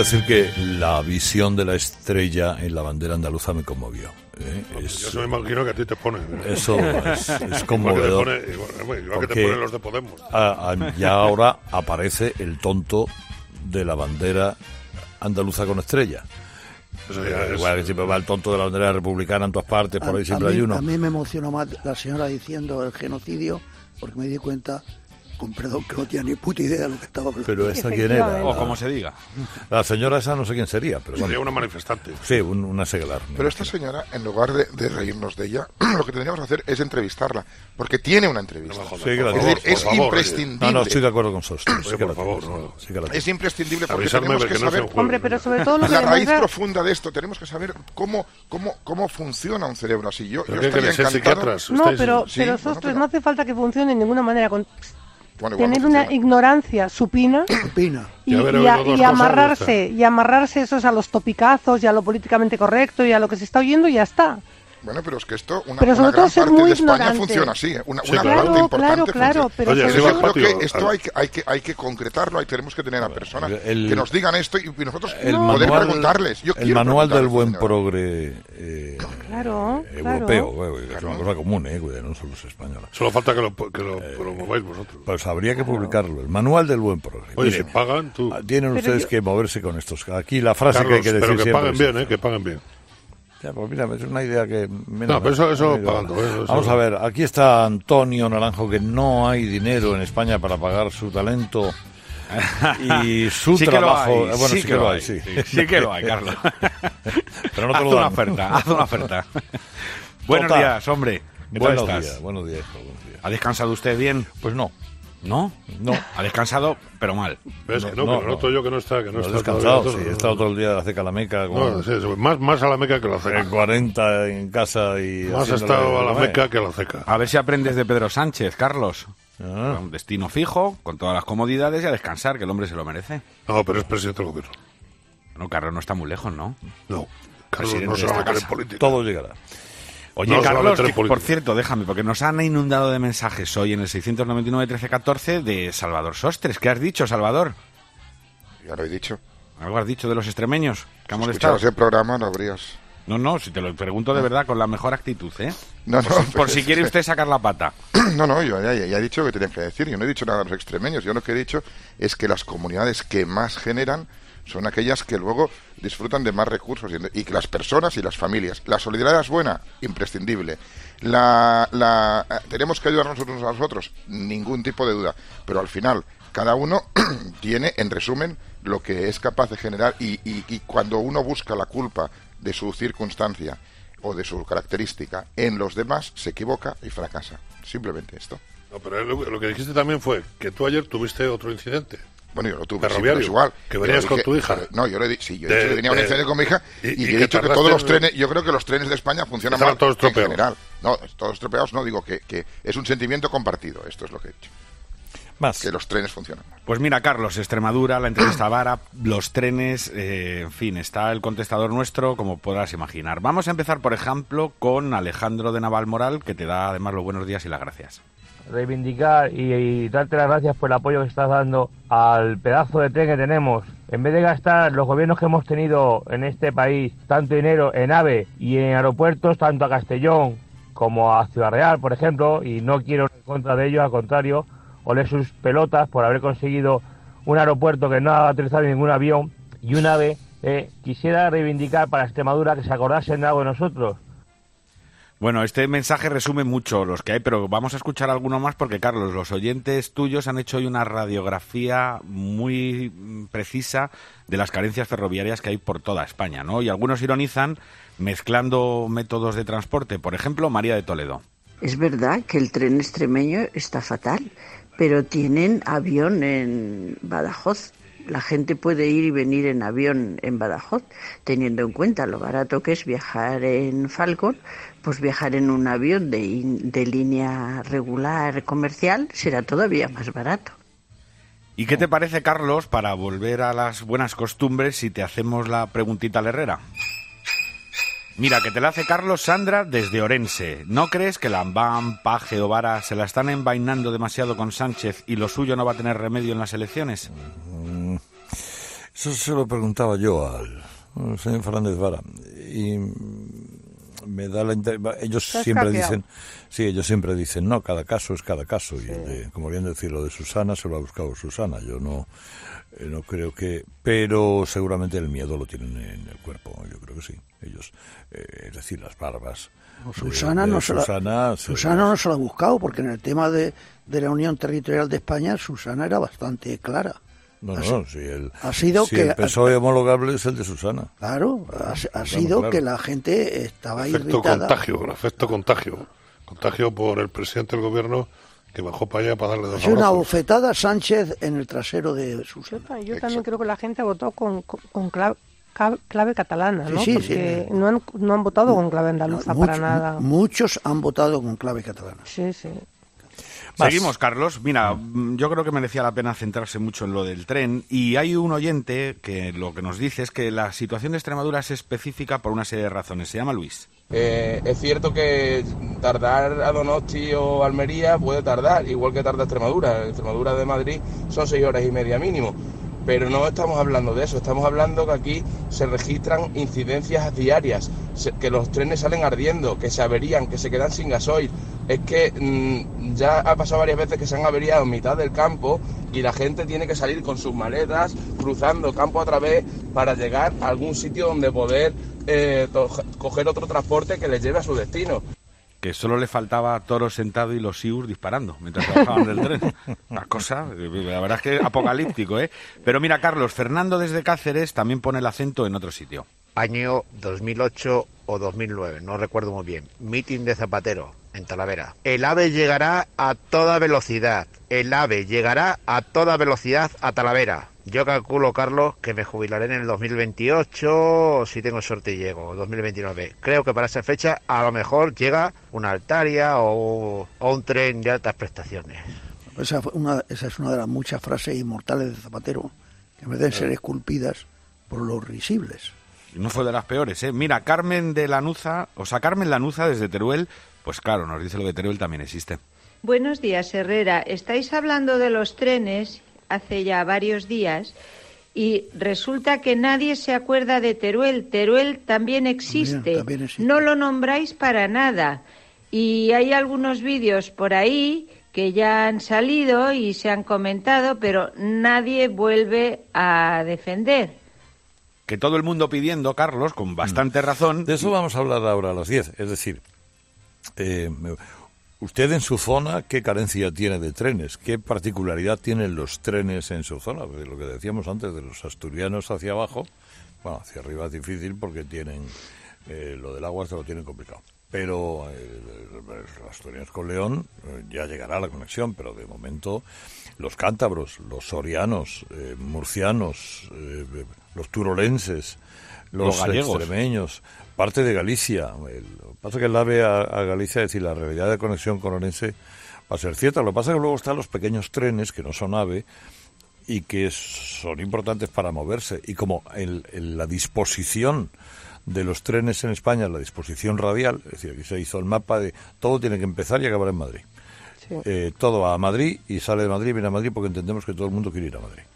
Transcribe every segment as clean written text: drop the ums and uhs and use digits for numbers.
decir que la visión de la estrella en la bandera andaluza me conmovió. Yo se me imagino que a ti te pone. Eso es conmovedor. Igual que te ponen los de Podemos. Ya ahora aparece el tonto de la bandera andaluza con estrella. Igual que siempre va el tonto de la bandera republicana en todas partes, por ahí siempre hay uno. A mí me emocionó más la señora diciendo el genocidio, porque me di cuenta, con perdón, que no tenía ni puta idea de lo que estaba hablando. Pero esa quién era. O como se diga. La señora esa no sé quién sería, pero sería una manifestante. Sí, una seglar. Pero esta señora, en lugar de reírnos de ella, lo que tendríamos que hacer es entrevistarla, porque tiene una entrevista. Es imprescindible. No, estoy de acuerdo con Sostre. Por favor, es imprescindible porque tenemos que saber hombre, pero sobre todo la raíz profunda de esto. Tenemos que saber cómo funciona un cerebro así. Yo estaría encantado. No, pero Sostre, no hace falta que funcione de ninguna manera tener una ignorancia supina y amarrarse eso a los topicazos y a lo políticamente correcto y a lo que se está oyendo y ya está. Bueno, pero es que esto, una pero sobre gran todo parte de España ignorante. Funciona así, una claro, parte importante claro, pero Oye, yo creo que esto hay que concretarlo, tenemos que tener a personas que nos digan esto y nosotros poder preguntarles. El manual del buen progre europeo, es una cosa común, no solo los españoles. Solo falta que lo mováis vosotros. Pues habría que publicarlo, el manual del buen progre. Oye, si pagan, tú. Tienen ustedes que moverse con estos. Aquí la frase Carlos, que hay que decir pero que paguen bien, que paguen bien. Ya, pues mira, es una idea que... pero eso pagando. Vamos a ver, aquí está Antonio Naranjo, que no hay dinero en España para pagar su talento y su trabajo. Sí que lo hay, sí que lo hay, Carlos. Pero no te lo dan. Haz una oferta. Buenos días, hombre. Buenos días. ¿Ha descansado usted bien? Pues no. ¿No? Ha descansado, pero mal. ¿Ves que no? Que noto yo que no está. Que no está descansado, sí. He estado todo el día de la ceca a la Meca. Más a la Meca que a la ceca. 40 en casa y... Más ha estado a la Meca que a la ceca. A ver si aprendes de Pedro Sánchez, Carlos. Un destino fijo, con todas las comodidades y a descansar, que el hombre se lo merece. No, pero es presidente del gobierno. No, Carlos no está muy lejos, ¿no? No, Carlos no se va a meter en política. Todo llegará. Oye, Carlos, por cierto, déjame, porque nos han inundado de mensajes hoy en el 699-1314 de Salvador Sostres. ¿Qué has dicho, Salvador? Ya lo he dicho. ¿Algo has dicho de los extremeños? ¿Que ha molestado? Si escuchabas el programa, no habrías... No, si te lo pregunto de verdad, con la mejor actitud, ¿eh? No, por si quiere usted sacar la pata. No, yo ya he dicho lo que tenía que decir. Yo no he dicho nada de los extremeños. Yo lo que he dicho es que las comunidades que más generan son aquellas que luego disfrutan de más recursos y que las personas y las familias. La solidaridad es buena, imprescindible. Tenemos que ayudarnos unos a los otros, ningún tipo de duda. Pero al final, cada uno tiene, en resumen, lo que es capaz de generar y cuando uno busca la culpa de su circunstancia o de su característica en los demás, se equivoca y fracasa. Simplemente esto. No, pero lo que dijiste también fue que tú ayer tuviste otro incidente. Bueno, yo lo tuve, ferroviario, sí, igual. Que venías con tu hija. No, yo le he dicho que venía un incidente con mi hija y he dicho que todos los trenes, yo creo que los trenes de España funcionan mal todos en general. No, todos estropeados no, digo que es un sentimiento compartido, esto es lo que he dicho. Más. Que los trenes funcionan mal. Pues mira, Carlos, Extremadura, la entrevista Vara, los trenes, en fin, está el contestador nuestro, como podrás imaginar. Vamos a empezar, por ejemplo, con Alejandro de Navalmoral, que te da además los buenos días y las gracias. Reivindicar y darte las gracias por el apoyo que estás dando al pedazo de tren que tenemos. En vez de gastar los gobiernos que hemos tenido en este país tanto dinero en AVE y en aeropuertos, tanto a Castellón como a Ciudad Real, por ejemplo, y no quiero ir en contra de ellos, al contrario, ole sus pelotas por haber conseguido un aeropuerto que no ha aterrizado ningún avión y un AVE, quisiera reivindicar para Extremadura que se acordasen de algo de nosotros. Bueno, este mensaje resume mucho los que hay, pero vamos a escuchar alguno más porque, Carlos, los oyentes tuyos han hecho hoy una radiografía muy precisa de las carencias ferroviarias que hay por toda España, ¿no? Y algunos ironizan mezclando métodos de transporte. Por ejemplo, María de Toledo. Es verdad que el tren extremeño está fatal, pero tienen avión en Badajoz. La gente puede ir y venir en avión en Badajoz, teniendo en cuenta lo barato que es viajar en Falcon, pues viajar en un avión de línea regular comercial será todavía más barato. ¿Y qué te parece, Carlos, para volver a las buenas costumbres, si te hacemos la preguntita al Herrera? Mira, que te la hace Carlos Sandra desde Orense. ¿No crees que Lambán, Paje o Vara se la están envainando demasiado con Sánchez y lo suyo no va a tener remedio en las elecciones? Eso se lo preguntaba yo al señor Fernández Vara y me da ellos siempre dicen, sí, ellos siempre dicen, no, cada caso es cada caso, y como bien decir, lo de Susana se lo ha buscado Susana, yo no creo que, pero seguramente el miedo lo tienen en el cuerpo, yo creo que sí, ellos, es decir, las barbas. Susana no se la ha buscado, porque en el tema de la Unión Territorial de España, Susana era bastante clara. El PSOE homologable es el de Susana. Claro, ha sido que la gente estaba irritada. Efecto contagio por el presidente del gobierno que bajó para allá para darle dos abrazos. Una bofetada a Sánchez en el trasero de Susana. Yo también creo que la gente votó con clave catalana, ¿no? Sí, porque no han votado con clave andaluza para nada. Muchos han votado con clave catalana. Sí. Seguimos, Carlos. Mira, yo creo que merecía la pena centrarse mucho en lo del tren, y hay un oyente que lo que nos dice es que la situación de Extremadura es específica por una serie de razones. Se llama Luis. Es cierto que tardar a Donosti o Almería puede tardar, igual que tarda Extremadura. Extremadura de Madrid son 6 horas y media mínimo. Pero no estamos hablando de eso, estamos hablando que aquí se registran incidencias diarias, que los trenes salen ardiendo, que se averían, que se quedan sin gasoil. Es que ya ha pasado varias veces que se han averiado en mitad del campo y la gente tiene que salir con sus maletas, cruzando campo a través para llegar a algún sitio donde poder coger otro transporte que les lleve a su destino. Que solo le faltaba Toro sentado y los Sius disparando mientras trabajaban en el tren. Una cosa, la verdad es que apocalíptico, ¿eh? Pero mira, Carlos, Fernando desde Cáceres también pone el acento en otro sitio. Año 2008 o 2009, no recuerdo muy bien. Mitin de Zapatero en Talavera. El AVE llegará a toda velocidad. El AVE llegará a toda velocidad a Talavera. Yo calculo, Carlos, que me jubilaré en el 2028, si tengo suerte y llego, 2029. Creo que para esa fecha a lo mejor llega una Altaria o un tren de altas prestaciones. Esa es una de las muchas frases inmortales de Zapatero, que merecen ser esculpidas por los risibles. No fue de las peores, ¿eh? Mira, Carmen Lanuza desde Teruel, pues claro, nos dice lo de Teruel también existe. Buenos días, Herrera. Estáis hablando de los trenes hace ya varios días y resulta que nadie se acuerda de Teruel. Teruel también existe. También existe. No lo nombráis para nada. Y hay algunos vídeos por ahí que ya han salido y se han comentado, pero nadie vuelve a defender. Que todo el mundo pidiendo, Carlos, con bastante razón. De eso vamos a hablar ahora a las 10. Es decir, usted en su zona, ¿qué carencia tiene de trenes? ¿Qué particularidad tienen los trenes en su zona? Porque lo que decíamos antes de los asturianos hacia abajo, bueno, hacia arriba es difícil porque tienen lo del agua se lo tienen complicado. Pero los asturianos con León ya llegará la conexión, pero de momento los cántabros, los sorianos, murcianos, los turolenses, los gallegos, extremeños, parte de Galicia. Lo que pasa es que el AVE a Galicia, es decir, la realidad de conexión con Orense va a ser cierta. Lo que pasa es que luego están los pequeños trenes que no son AVE y que son importantes para moverse. Y como la disposición de los trenes en España, la disposición radial, es decir, aquí se hizo el mapa de todo tiene que empezar y acabar en Madrid. Sí. Todo va a Madrid y sale de Madrid y viene a Madrid porque entendemos que todo el mundo quiere ir a Madrid.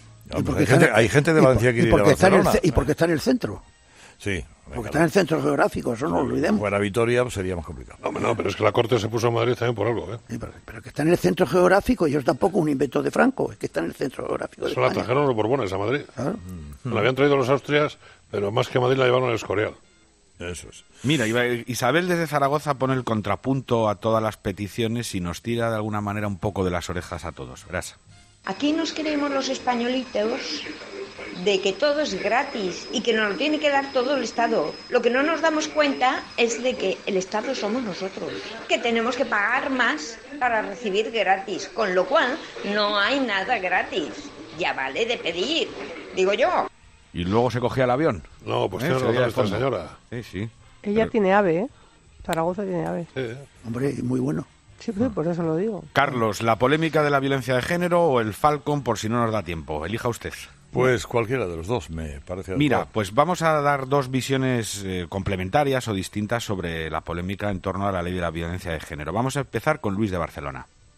Hay gente de Valencia que quiere ir a Barcelona. Y porque está en el centro. Sí. Porque está en el centro geográfico, eso no lo olvidemos. Fuera Vitoria sería más complicado. No, pero es que la Corte se puso en Madrid también por algo, ¿eh? Sí, pero que está en el centro geográfico, y eso tampoco es un invento de Franco, es que está en el centro geográfico de España. Eso la trajeron los Borbones a Madrid. Claro. La habían traído los Austrias, pero más que a Madrid la llevaron al Escorial. Eso es. Mira, Isabel desde Zaragoza pone el contrapunto a todas las peticiones y nos tira de alguna manera un poco de las orejas a todos. Verás. Aquí nos creemos los españolitos de que todo es gratis y que nos lo tiene que dar todo el Estado. Lo que no nos damos cuenta es de que el Estado somos nosotros, que tenemos que pagar más para recibir gratis, con lo cual no hay nada gratis. Ya vale de pedir, digo yo. Y luego se cogía el avión. No, pues tiene razón esta señora. Sí. Ella tiene AVE, ¿eh? Zaragoza tiene AVE. Sí. Hombre, muy bueno. Sí, por eso lo digo. Carlos, ¿la polémica de la violencia de género o el Falcon, por si no nos da tiempo? Elija usted. Pues cualquiera de los dos, me parece. Mira, pues vamos a dar dos visiones complementarias o distintas sobre la polémica en torno a la ley de la violencia de género. Vamos a empezar con Luis de Barcelona.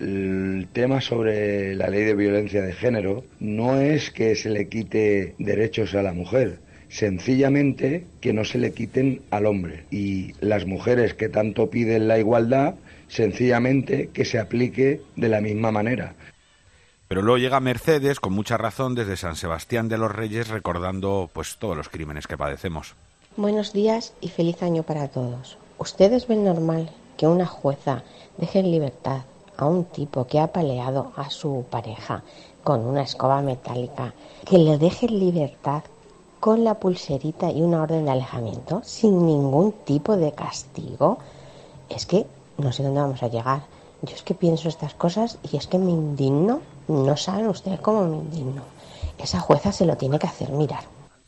el tema sobre la ley de violencia de género no es que se le quite derechos a la mujer, sencillamente que no se le quiten al hombre. Y las mujeres que tanto piden la igualdad, sencillamente que se aplique de la misma manera. Pero luego llega Mercedes, con mucha razón, desde San Sebastián de los Reyes, recordando pues todos los crímenes que padecemos. Buenos días y feliz año para todos. ¿Ustedes ven normal que una jueza deje en libertad a un tipo que ha apaleado a su pareja con una escoba metálica, que le deje en libertad con la pulserita y una orden de alejamiento sin ningún tipo de castigo? Es que no sé dónde vamos a llegar. Yo es que pienso estas cosas y es que me indigno. No saben ustedes cómo me indigno. Esa jueza se lo tiene que hacer mirar.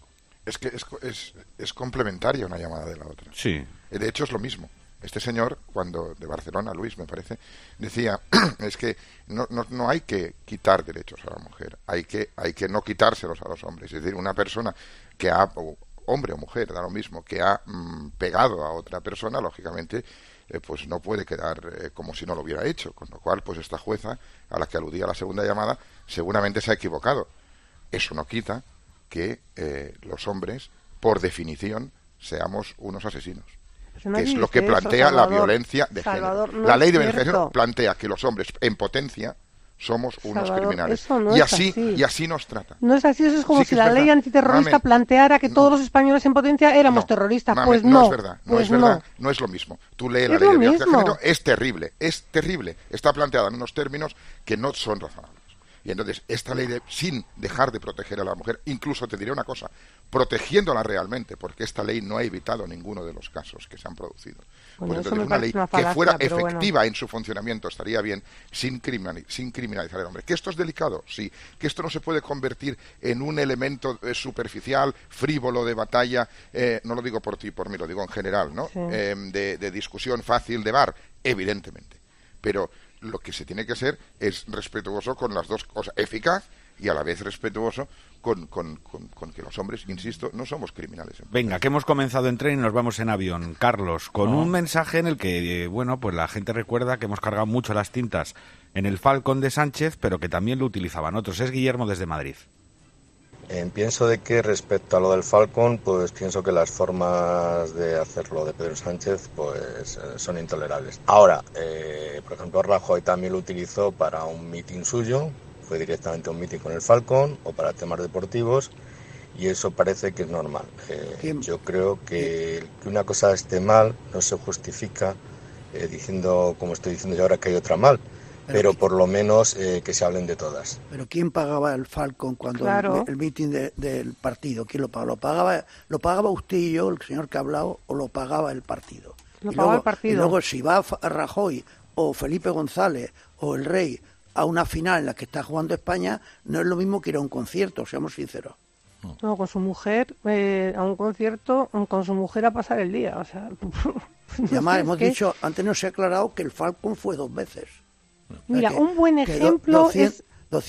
Es que es complementaria una llamada de la otra. Sí. De hecho es lo mismo. Este señor, cuando de Barcelona, Luis, me parece, decía, es que no hay que quitar derechos a la mujer, hay que no quitárselos a los hombres. Es decir, una persona que hombre o mujer, da lo mismo, que ha pegado a otra persona, lógicamente, pues no puede quedar como si no lo hubiera hecho. Con lo cual, pues esta jueza, a la que aludía la segunda llamada, seguramente se ha equivocado. Eso no quita que los hombres, por definición, seamos unos asesinos. Que es lo que plantea la violencia de género. La ley de violencia de género plantea que los hombres en potencia somos unos criminales. No y así nos trata. No es así, eso es como si la ley antiterrorista planteara que todos los españoles en potencia éramos terroristas. Pues no es verdad, no es lo mismo. Tú lees la ley de violencia de género, es terrible. Está planteada en unos términos que no son razonables. Y entonces, esta ley, sin dejar de proteger a la mujer, incluso te diré una cosa, protegiéndola realmente, porque esta ley no ha evitado ninguno de los casos que se han producido. Bueno, pues entonces, una ley que fuera efectiva en su funcionamiento estaría bien, sin criminalizar al hombre. ¿Que esto es delicado? Sí. ¿Que esto no se puede convertir en un elemento superficial, frívolo, de batalla? No lo digo por ti, por mí, lo digo en general, ¿no? Sí. De discusión fácil de bar, evidentemente. Pero lo que se tiene que ser es respetuoso con las dos cosas, eficaz y a la vez respetuoso con que los hombres, insisto, no somos criminales. Venga, que hemos comenzado en tren y nos vamos en avión, Carlos, con un mensaje en el que, pues la gente recuerda que hemos cargado mucho las tintas en el Falcon de Sánchez, pero que también lo utilizaban otros. Es Guillermo desde Madrid. Pienso de que respecto a lo del Falcon, pues pienso que las formas de hacerlo de Pedro Sánchez pues son intolerables. Ahora, por ejemplo, Rajoy también lo utilizó para un mitin suyo, fue directamente a un mitin con el Falcon o para temas deportivos y eso parece que es normal. Yo creo que una cosa esté mal no se justifica diciendo, como estoy diciendo yo ahora, que hay otra mal. Pero por lo menos que se hablen de todas. ¿Pero quién pagaba el Falcon cuando el mitin del partido? ¿Quién lo pagaba? ¿Lo pagaba usted y yo, el señor que ha hablado, o lo pagaba el partido? Lo pagaba el partido. Y luego si va Rajoy o Felipe González o el Rey a una final en la que está jugando España, no es lo mismo que ir a un concierto, seamos sinceros. No, con su mujer, a un concierto, con su mujer a pasar el día. O sea, y además hemos dicho, antes no se ha aclarado que el Falcon fue 2 veces. Mira, un buen ejemplo es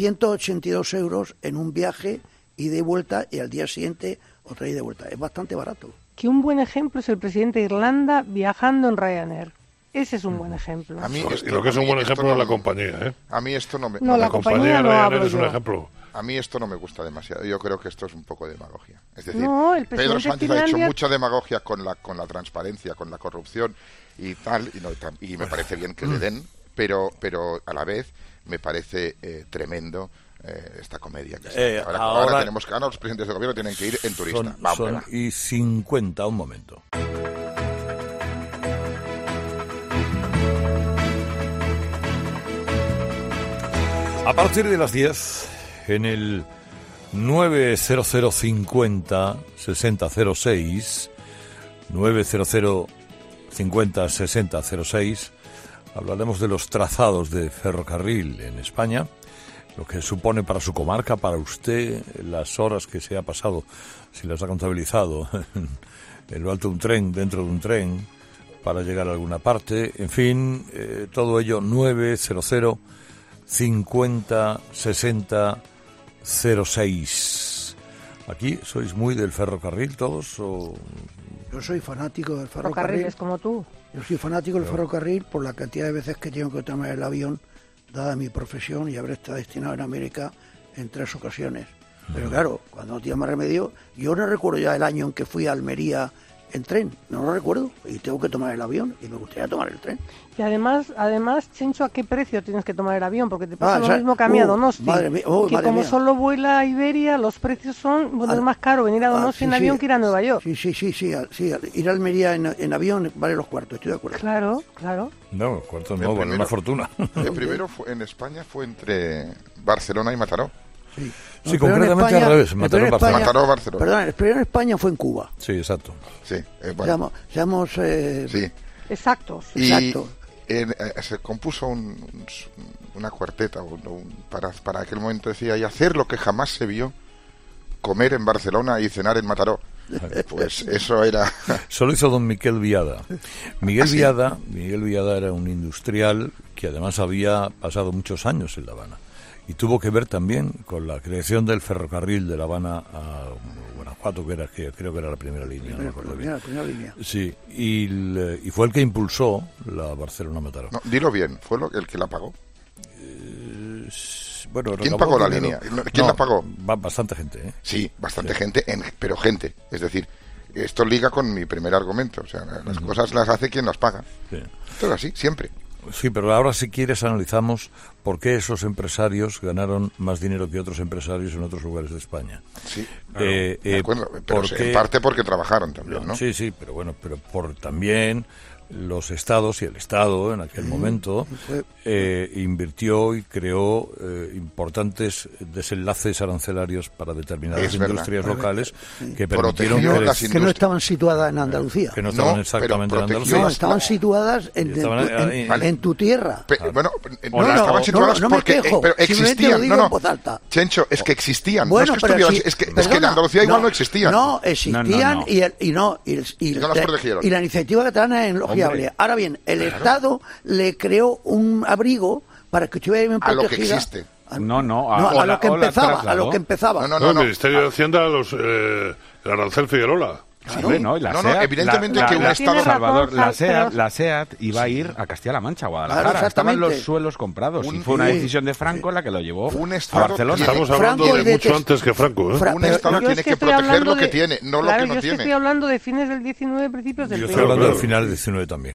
282 euros en un viaje ida y vuelta y al día siguiente otra ida y vuelta. Es bastante barato. Que un buen ejemplo es el presidente de Irlanda viajando en Ryanair. Ese es un buen ejemplo. Y lo que es un buen ejemplo es la compañía, ¿eh? A mí esto no me... No, la compañía no Ryanair es un ejemplo. A mí esto no me gusta demasiado. Yo creo que esto es un poco de demagogia. Es decir, Pedro Sánchez ha hecho mucha demagogia con la transparencia, con la corrupción y tal, y me parece bien que le den, pero a la vez me parece tremendo esta comedia que ahora tenemos que ganar. Los presidentes de gobierno tienen que ir en turista. Son y 50, un momento. A partir de las 10, en el 90050 6006, 90050 6006, hablaremos de los trazados de ferrocarril en España, lo que supone para su comarca, para usted, las horas que se ha pasado, si las ha contabilizado, en lo alto de un tren, dentro de un tren, para llegar a alguna parte, en fin, todo ello 900 50 60 06. ¿Aquí sois muy del ferrocarril todos o...? Yo soy fanático del ferrocarril. Es como tú. Yo soy fanático del ferrocarril por la cantidad de veces que tengo que tomar el avión dada mi profesión y haber estado destinado en América en 3 ocasiones. Pero claro, cuando no tenía más remedio, yo no recuerdo ya el año en que fui a Almería en tren, no lo recuerdo, y tengo que tomar el avión, y me gustaría tomar el tren. Y además, Chencho, ¿a qué precio tienes que tomar el avión? Porque te pasa lo mismo que a mí a Donosti, que como solo vuela Iberia, los precios son, es más caro venir a Donosti en avión que ir a Nueva York. Sí, ir a Almería en avión vale los cuartos, estoy de acuerdo. Claro. No, los cuartos no, vale una fortuna. El primero en España fue entre Barcelona y Mataró. Sí, concretamente al revés, Mataró, Barcelona. Perdón, el primero en España fue en Cuba. Sí, exacto. Sí, bueno. Seamos sí. Exactos. Se compuso una cuarteta para aquel momento, decía, y hacer lo que jamás se vio, comer en Barcelona y cenar en Mataró. Pues eso era... Solo hizo don Miquel Viada. Miguel Viada era un industrial que además había pasado muchos años en La Habana. Y tuvo que ver también con la creación del ferrocarril de La Habana a Guanajuato, que creo que era la primera línea. La primera línea. Sí, y fue el que impulsó la Barcelona-Mataró. No, dilo bien, ¿fue el que la pagó? Bueno, ¿quién pagó la línea? ¿Quién la pagó? Bastante gente, ¿eh? Sí, bastante gente, pero gente. Es decir, esto liga con mi primer argumento. O sea, las cosas las hace quien las paga. Sí. Esto es así, siempre. Sí, pero ahora si quieres analizamos por qué esos empresarios ganaron más dinero que otros empresarios en otros lugares de España. Sí, claro, de acuerdo, pero en parte porque trabajaron también, ¿no? Sí, pero bueno, pero por también los estados y el Estado en aquel momento invirtió y creó importantes desenlaces arancelarios para determinadas industrias locales que permitieron que no estaban situadas en Andalucía. Que no estaban exactamente en Andalucía. No, estaban situadas en tu tierra. Bueno, estaban situadas porque pero existían. Chencho, es que existían. Bueno, no es que en Andalucía igual no existían. No, existían y no las protegieron. Y la iniciativa catalana es fiable. Ahora bien, el Estado le creó un abrigo para que estuviera bien protegida. A lo que existe. A lo que empezaba. No. El Ministerio de Hacienda, el arancel Figuerola. Claro. Sí, no, SEAT, evidentemente que un Estado... Salvador, la SEAT iba a ir a Castilla-La Mancha, a Guadalajara. Claro, estaban los suelos comprados. Y fue una decisión de Franco la que lo llevó a Barcelona. Estamos hablando de mucho antes que Franco. Un Estado tiene que proteger lo que tiene, no lo que no tiene. Yo estoy hablando de fines del 19, principios del 20. Yo estoy hablando del final del 19 también.